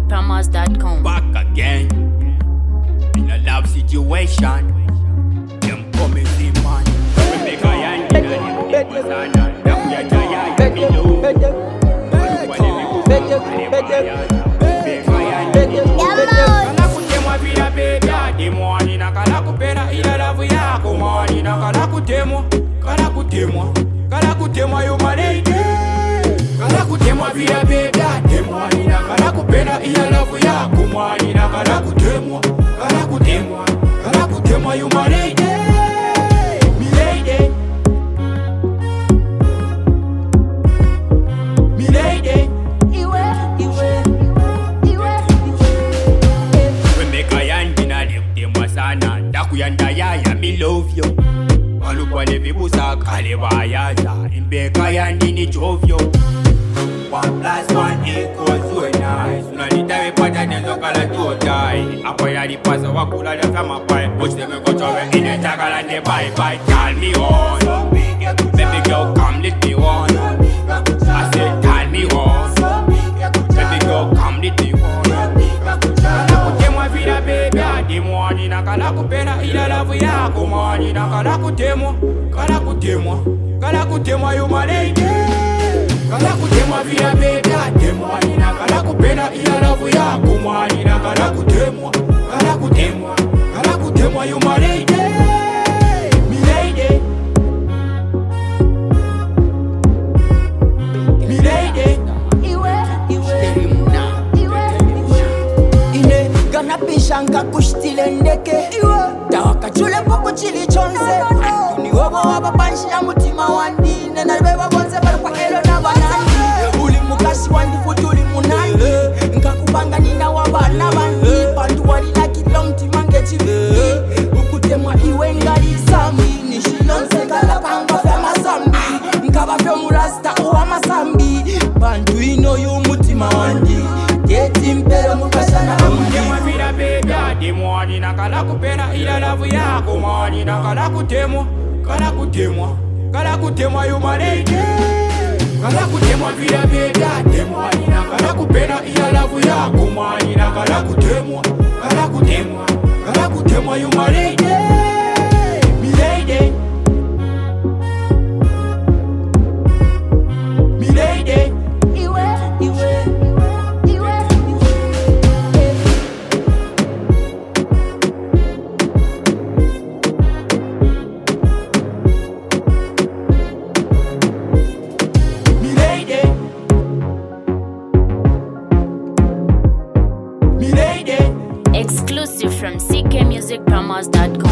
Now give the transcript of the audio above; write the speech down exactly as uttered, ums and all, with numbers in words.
promos dot com. Back again in a love situation. Them come and see man. We make a yarn in a little bit. That we are giant. We know. Kala kutemwa via beda demoni na kala kupenda ila love yako moni na kala kutemwa kala kutemwa kala kutemwa yo malady kala kutemwa via beda demoni na kala kupenda ila love yako moni na kala kutemwa kala kutemwa kala kutemwa yo malady mi lady mi lady Iwe, iwe, iwe, temwa sana ndakuyanda yaya me love you walukwane vibusa kale bayaza imbeka yandini jovyo one plus one equals two nice unalitawe pata nezo kala tuotai apa yalipasa wakulala kama pai uchiteme kochowe inetakala ne bye bye tell me on baby girl come let me on I said tell me on baby girl come let me on vila baby adimwani na kala kupenda ila love yako mwani na kala kutemwa kala kutemwa kala kutemwa yo malady kala kutemwa vila baby adimwani na kala kupenda ila love yako mwani na kala kutemwa kala kutemwa kala kutemwa yo malady mi lady mi lady iwe, iwe, iwe, Gana pishanka kushtile ndeke Tawaka chule poko chili chonze Ni wobo waba panshi ya mutima wandi Nena beba bonze bala kwa elo na banandi Uli mukasi wandi futu uli munandi Nka kubanga nina waba na bandi Pandu wali laki long timange chivini Ukutemwa iwe ngali sambi Nishilonse kala panga fema sambi Nkaba femu rasta uwa masambi Pandu ino yu mutima wandi Geti mpele mukashana amdi vila baby adimwani na kala kupenda ila love yako mwani na kala kutemwa kala kutemwa kala kutemwa yo malady kala kutemwa vila baby adimwani na kala kupenda ila love yako mwani na kala kutemwa kala kutemwa kala kutemwa yo malady mi lady mi lady iwe, iwe, iwe, mi lady mi lady Exclusive from c k music promos dot com.